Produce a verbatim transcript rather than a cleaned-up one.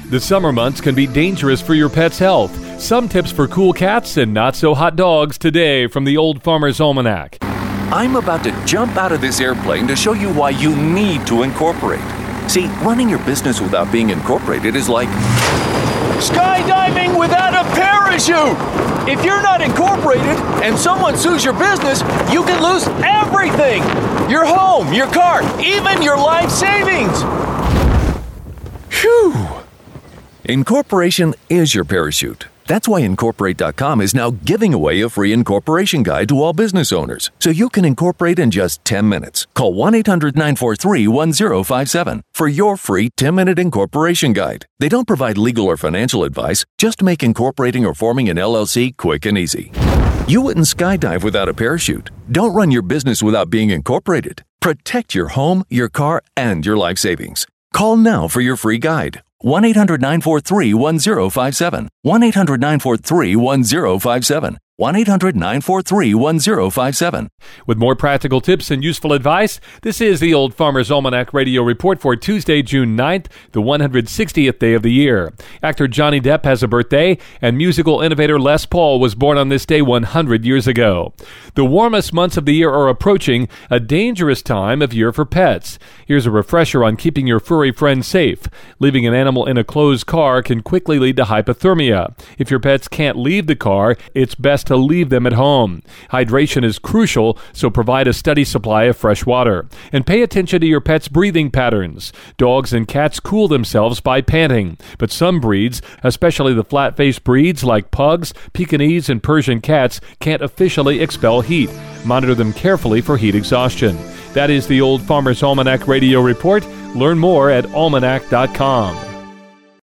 The summer months can be dangerous for your pet's health. Some tips for cool cats and not so hot dogs today from the Old Farmer's Almanac. I'm about to jump out of this airplane to show you why you need to incorporate. See, running your business without being incorporated is like skydiving without a parachute! If you're not incorporated and someone sues your business, you can lose everything! Your home, your car, even your life savings! Phew! Incorporation is your parachute. That's why Incorporate dot com is now giving away a free incorporation guide to all business owners, so you can incorporate in just ten minutes. Call one eight hundred nine four three one zero five seven for your free ten-minute incorporation guide. They don't provide legal or financial advice, just make incorporating or forming an L L C quick and easy. You wouldn't skydive without a parachute. Don't run your business without being incorporated. Protect your home, your car, and your life savings. Call now for your free guide. one eight hundred nine four three one zero five seven. one eight hundred nine four three one zero five seven. one eight hundred nine four three one zero five seven. With more practical tips and useful advice, this is the Old Farmer's Almanac Radio Report for Tuesday, June ninth, the one hundred sixtieth day of the year. Actor Johnny Depp has a birthday, and musical innovator Les Paul was born on this day one hundred years ago. The warmest months of the year are approaching, a dangerous time of year for pets. Here's a refresher on keeping your furry friends safe. Leaving an animal in a closed car can quickly lead to hypothermia. If your pets can't leave the car, it's best to leave them at home. Hydration is crucial, so provide a steady supply of fresh water. And pay attention to your pet's breathing patterns. Dogs and cats cool themselves by panting, but some breeds, especially the flat-faced breeds like pugs, Pekingese, and Persian cats, can't officially expel heat. Monitor them carefully for heat exhaustion. That is the Old Farmer's Almanac Radio Report. Learn more at almanac dot com.